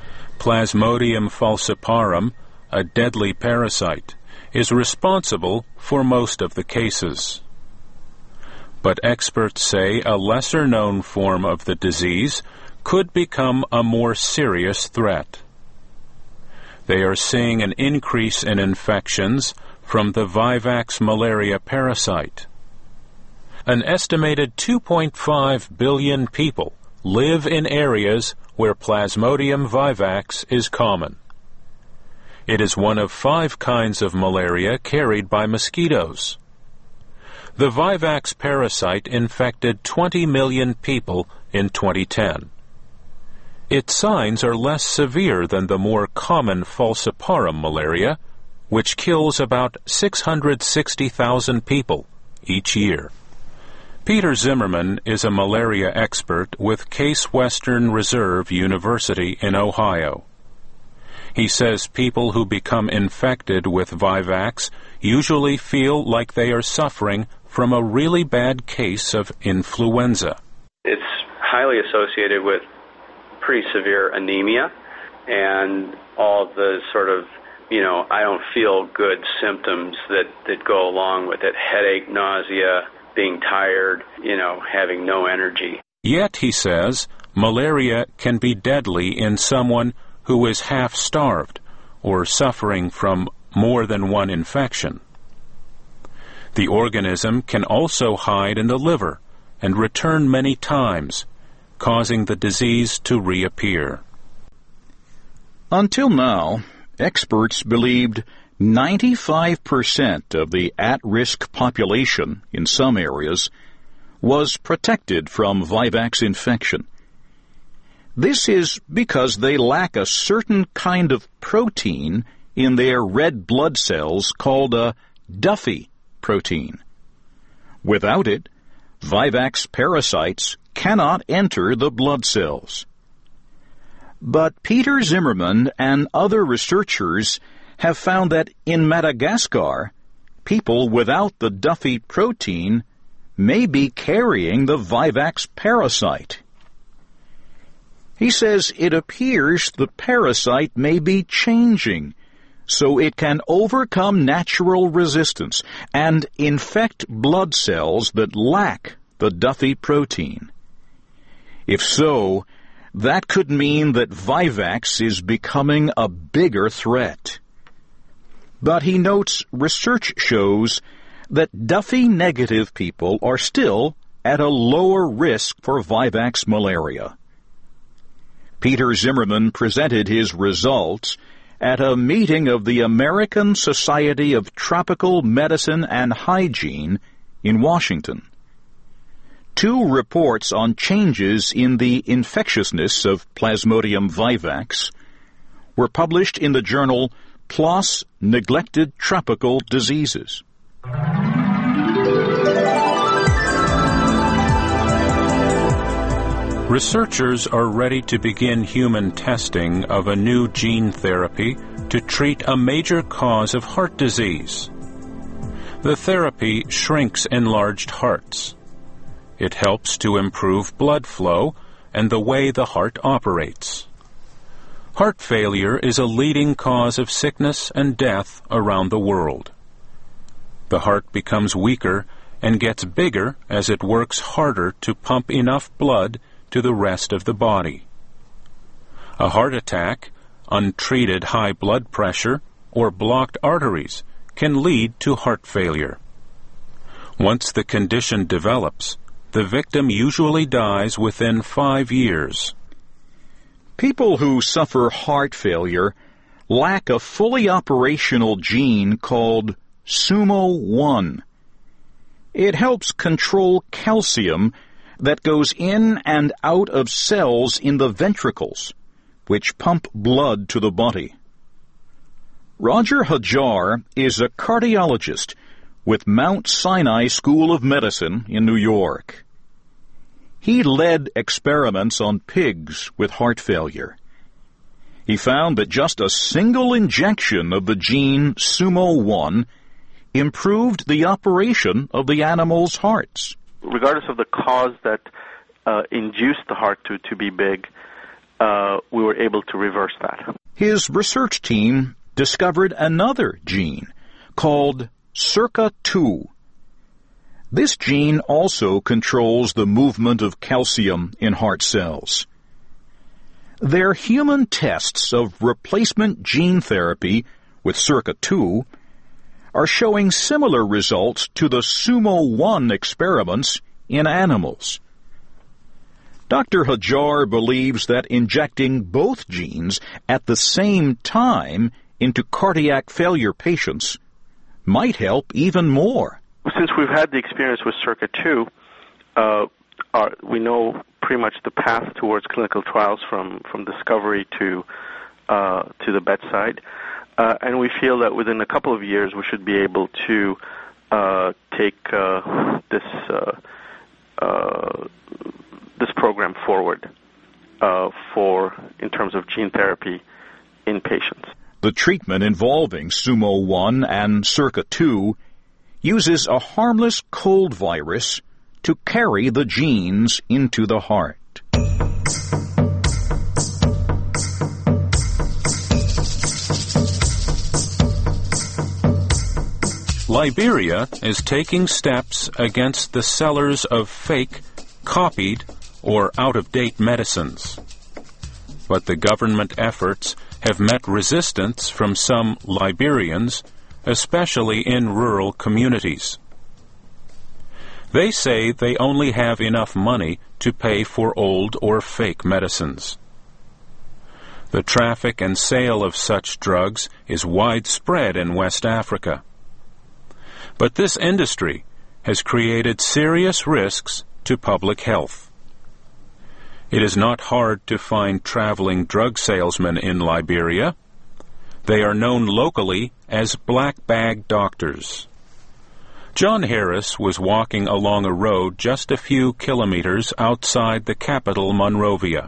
T: Plasmodium falciparum, a deadly parasite, is responsible for most of the cases. But experts say a lesser-known form of the disease could become a more serious threat. They are seeing an increase in infections from the Vivax malaria parasite. An estimated 2.5 billion people live in areas where Plasmodium vivax is common. It is one of 5 kinds of malaria carried by mosquitoes. The Vivax parasite infected 20 million people in 2010. Its signs are less severe than the more common falciparum malaria, which kills about 660,000 people each year. Peter Zimmerman is a malaria expert with Case Western Reserve University in Ohio. He says people who become infected with Vivax usually feel like they are suffering from a really bad case of influenza.
B: It's highly associated with pretty severe anemia and all the sort of, I don't feel good symptoms that go along with it. Headache, nausea, being tired, having no energy.
T: Yet, he says, malaria can be deadly in someone who is half-starved or suffering from more than one infection. The organism can also hide in the liver and return many times, causing the disease to reappear.
U: Until now, experts believed 95% of the at-risk population in some areas was protected from Vivax infection. This is because they lack a certain kind of protein in their red blood cells called a Duffy protein. Without it, Vivax parasites cannot enter the blood cells. But Peter Zimmerman and other researchers have found that in Madagascar, people without the Duffy protein may be carrying the Vivax parasite. He says it appears the parasite may be changing so it can overcome natural resistance and infect blood cells that lack the Duffy protein. If so, that could mean that Vivax is becoming a bigger threat. But he notes research shows that Duffy-negative people are still at a lower risk for Vivax malaria. Peter Zimmerman presented his results at a meeting of the American Society of Tropical Medicine and Hygiene in Washington. 2 reports on changes in the infectiousness of Plasmodium vivax were published in the journal PLOS Neglected Tropical Diseases.
T: Researchers are ready to begin human testing of a new gene therapy to treat a major cause of heart disease. The therapy shrinks enlarged hearts. It helps to improve blood flow and the way the heart operates. Heart failure is a leading cause of sickness and death around the world. The heart becomes weaker and gets bigger as it works harder to pump enough blood to the rest of the body. A heart attack, untreated high blood pressure, or blocked arteries can lead to heart failure. Once the condition develops, the victim usually dies within 5 years.
U: People who suffer heart failure lack a fully operational gene called SUMO1. It helps control calcium that goes in and out of cells in the ventricles, which pump blood to the body. Roger Hajar is a cardiologist with Mount Sinai School of Medicine in New York. He led experiments on pigs with heart failure. He found that just a single injection of the gene SUMO1 improved the operation of the animals' hearts.
V: Regardless of the cause that induced the heart to be big,
C: we were able to reverse that.
U: His research team discovered another gene called SERCA2. This gene also controls the movement of calcium in heart cells. Their human tests of replacement gene therapy with SERCA2 are showing similar results to the SUMO-1 experiments in animals. Dr. Hajar believes that injecting both genes at the same time into cardiac failure patients might help even more.
C: Since we've had the experience with SERCA2, we know pretty much the path towards clinical trials from discovery to the bedside, and we feel that within a couple of years we should be able to take this program forward in terms of gene therapy in patients.
U: The treatment involving SUMO-1 and SERCA2 uses a harmless cold virus to carry the genes into the heart.
T: Liberia is taking steps against the sellers of fake, copied, or out-of-date medicines. But the government efforts have met resistance from some Liberians, especially in rural communities. They say they only have enough money to pay for old or fake medicines. The traffic and sale of such drugs is widespread in West Africa. But this industry has created serious risks to public health. It is not hard to find traveling drug salesmen in Liberia. They are known locally as black bag doctors. John Harris was walking along a road just a few kilometers outside the capital, Monrovia.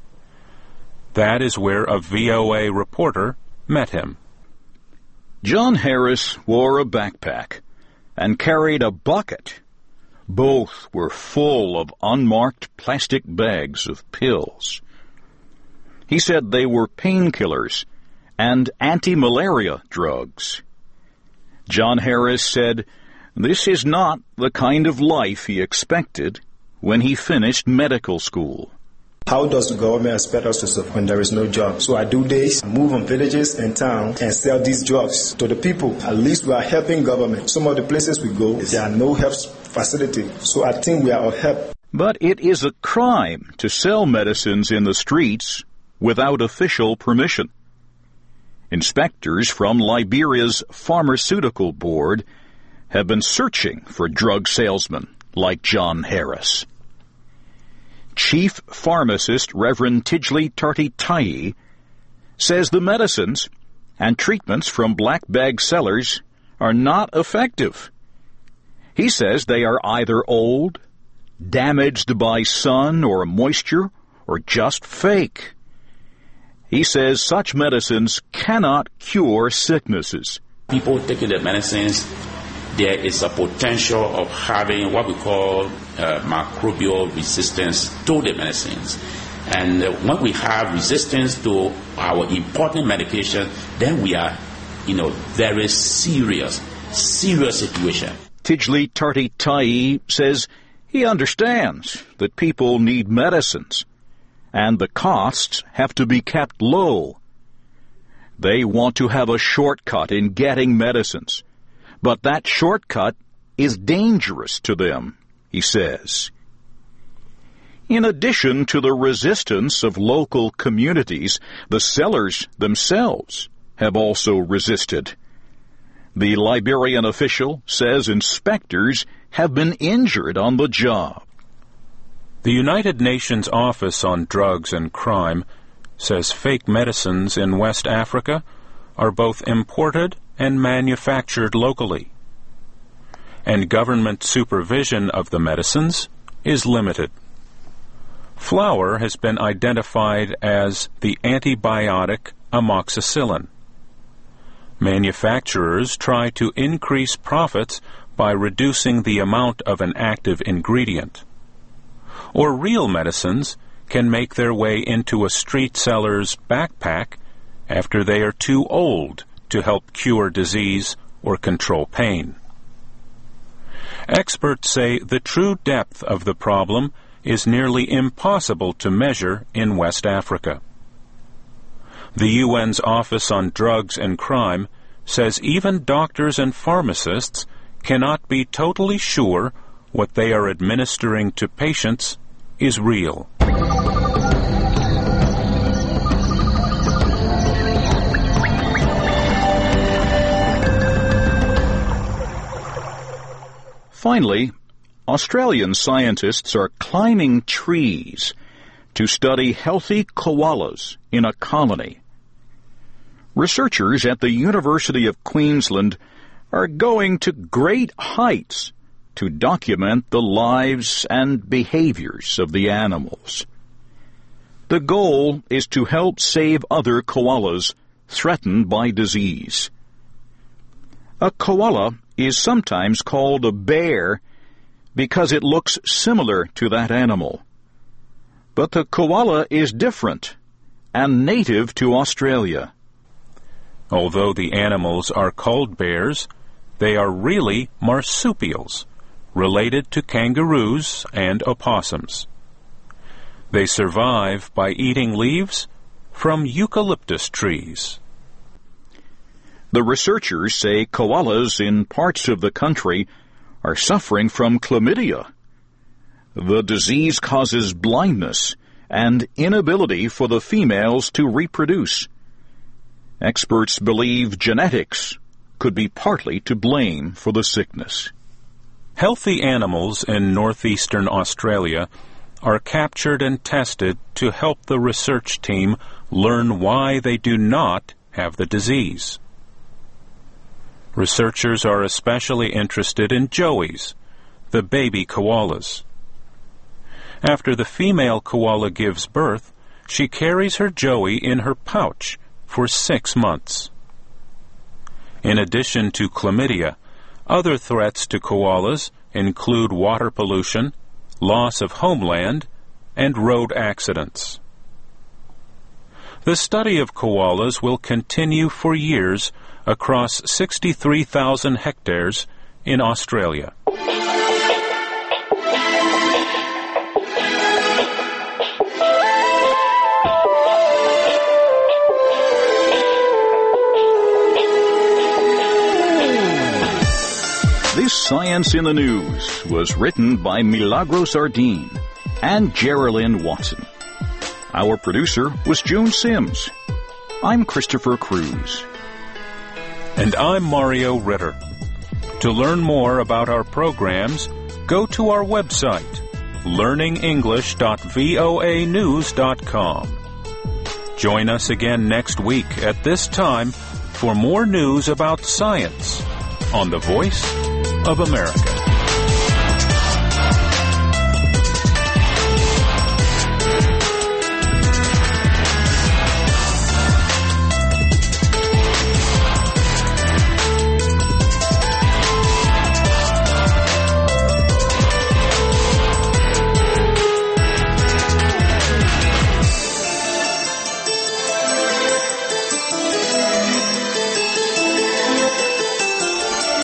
T: That is where a VOA reporter met him.
U: John Harris wore a backpack and carried a bucket. Both were full of unmarked plastic bags of pills. He said they were painkillers and anti-malaria drugs. John Harris said this is not the kind of life he expected when he finished medical school.
V: How does the government expect us to survive when there is no job? So I do this, move on villages and towns and sell these drugs to the people. At least we are helping government. Some of the places we go, there are no health facilities. So I think we are of help.
U: But it is a crime to sell medicines in the streets without official permission. Inspectors from Liberia's Pharmaceutical Board have been searching for drug salesmen like John Harris. Chief Pharmacist Reverend Tidgley Tarty-Tai says the medicines and treatments from black bag sellers are not effective. He says they are either old, damaged by sun or moisture, or just fake. He says such medicines cannot cure sicknesses.
W: People taking the medicines, there is a potential of having what we call microbial resistance to the medicines. And when we have resistance to our important medication, then we are in a very serious situation.
U: Tidgley Tarty-Tai says he understands that people need medicines, and the costs have to be kept low. They want to have a shortcut in getting medicines, but that shortcut is dangerous to them, he says. In addition to the resistance of local communities, the sellers themselves have also resisted. The Liberian official says inspectors have been injured on the job.
T: The United Nations Office on Drugs and Crime says fake medicines in West Africa are both imported and manufactured locally, and government supervision of the medicines is limited. Flour has been identified as the antibiotic amoxicillin. Manufacturers try to increase profits by reducing the amount of an active ingredient. Or real medicines can make their way into a street seller's backpack after they are too old to help cure disease or control pain. Experts say the true depth of the problem is nearly impossible to measure in West Africa. The UN's Office on Drugs and Crime says even doctors and pharmacists cannot be totally sure what they are administering to patients is real.
U: Finally, Australian scientists are climbing trees to study healthy koalas in a colony. Researchers at the University of Queensland are going to great heights to document the lives and behaviors of the animals. The goal is to help save other koalas threatened by disease. A koala is sometimes called a bear because it looks similar to that animal. But the koala is different and native to Australia.
T: Although the animals are called bears, they are really marsupials, related to kangaroos and opossums. They survive by eating leaves from eucalyptus trees.
U: The researchers say koalas in parts of the country are suffering from chlamydia. The disease causes blindness and inability for the females to reproduce. Experts believe genetics could be partly to blame for the sickness.
T: Healthy animals in northeastern Australia are captured and tested to help the research team learn why they do not have the disease. Researchers are especially interested in joeys, the baby koalas. After the female koala gives birth, she carries her joey in her pouch for 6 months. In addition to chlamydia, other threats to koalas include water pollution, loss of homeland, and road accidents. The study of koalas will continue for years across 63,000 hectares in Australia.
U: This Science in the News was written by Milagros Ardeen and Geraldine Watson. Our producer was June Sims. I'm Christopher Cruz.
T: And I'm Mario Ritter. To learn more about our programs, go to our website, learningenglish.voanews.com. Join us again next week at this time for more news about science on the Voice of America.